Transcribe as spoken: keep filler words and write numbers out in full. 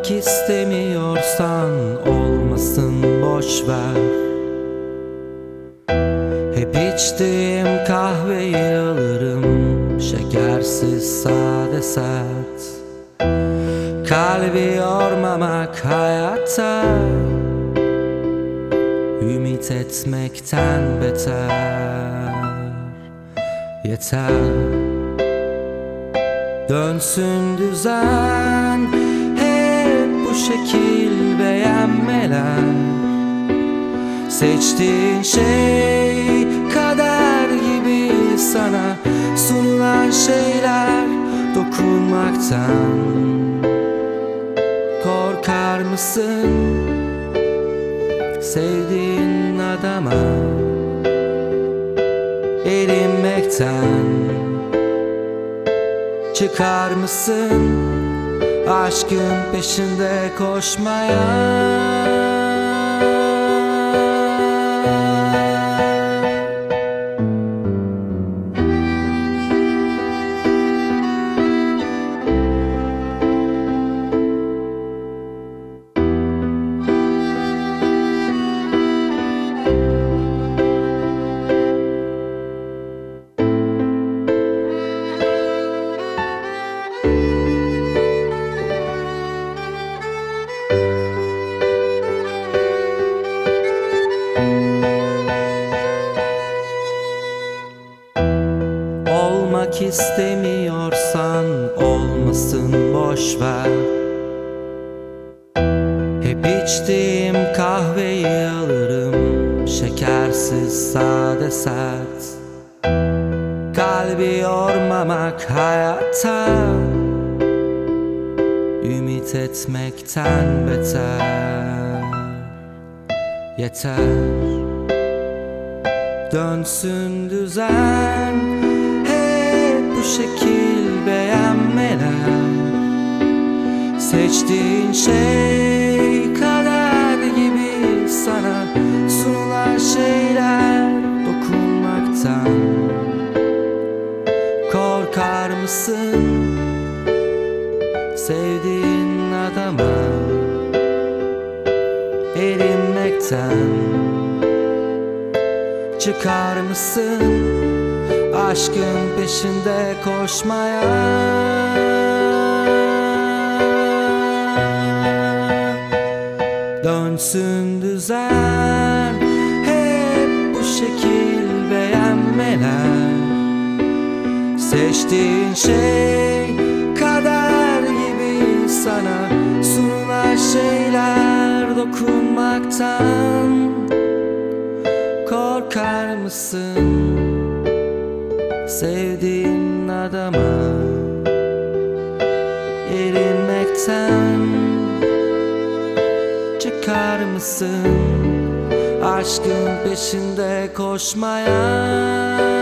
Olmak istemiyorsan olmasın, boş ver. Hep içtiğim kahveyi alırım, şekersiz, sade, sert. Kalbi yormamak hayatta, ümit etmekten beter. Yeter, dönsün düzen, hep bu şekil beğenmeler. Seçtiğin şey kader gibi sana sunulan şeyler. Dokunmaktan korkar mısın? Sevdiğin adama erinmekten çıkar mısın aşkın peşinde koşmaya? Olmak istemiyorsan olmasın, boş ver. Hep içtiğim kahveyi alırım, şekersiz, sade, sert. Kalbi yormamak hayatta, ümit etmekten beter. Yeter, dönsün düzen, bu şekil beğenmeler. Seçtiğin şey kader gibi sana sunulan şeyler. Dokunmaktan korkar mısın? Sevdiğin adama erinmekten çıkar mısın aşkın peşinde koşmaya? Dönsün düzen, hep bu şekil beğenmeler. Seçtiğin şey kader gibi sana sunulan şeyler. Dokunmaktan korkar mısın? Sevdiğin adama erinmekten çıkar mısın aşkın peşinde koşmaya?